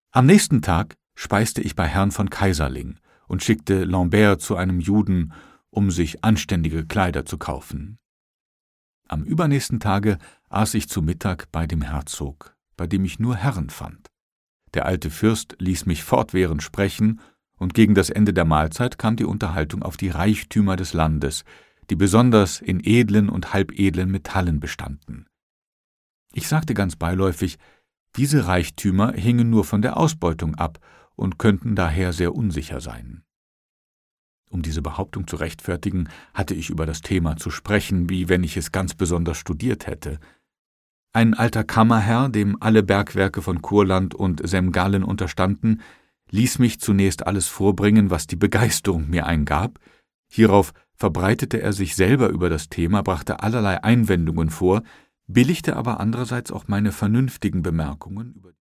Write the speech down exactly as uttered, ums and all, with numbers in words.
Am nächsten Tag speiste ich bei Herrn von Keyserling und schickte Lambert zu einem Juden, um sich anständige Kleider zu kaufen. Am übernächsten Tage aß ich zu Mittag bei dem Herzog, bei dem ich nur Herren fand. Der alte Fürst ließ mich fortwährend sprechen, und gegen das Ende der Mahlzeit kam die Unterhaltung auf die Reichtümer des Landes, die besonders in edlen und halbedlen Metallen bestanden. Ich sagte ganz beiläufig, diese Reichtümer hingen nur von der Ausbeutung ab und könnten daher sehr unsicher sein. Um diese Behauptung zu rechtfertigen, hatte ich über das Thema zu sprechen, wie wenn ich es ganz besonders studiert hätte. Ein alter Kammerherr, dem alle Bergwerke von Kurland und Semgallen unterstanden, ließ mich zunächst alles vorbringen, was die Begeisterung mir eingab. Hierauf verbreitete er sich selber über das Thema, brachte allerlei Einwendungen vor, billigte aber andererseits auch meine vernünftigen Bemerkungen über